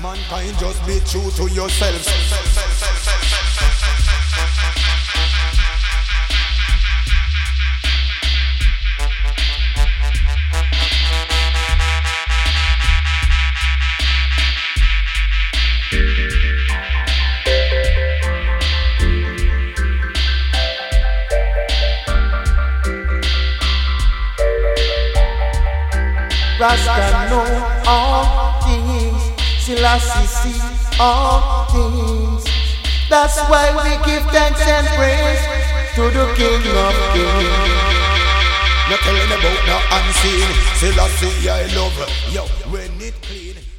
Mankind, just be true to yourselves. Rasta know all things, Selassie see all things. That's why we give thanks and praise to the King of Kings. Not telling about no unseen, Selassie I love. Yo, when it clean.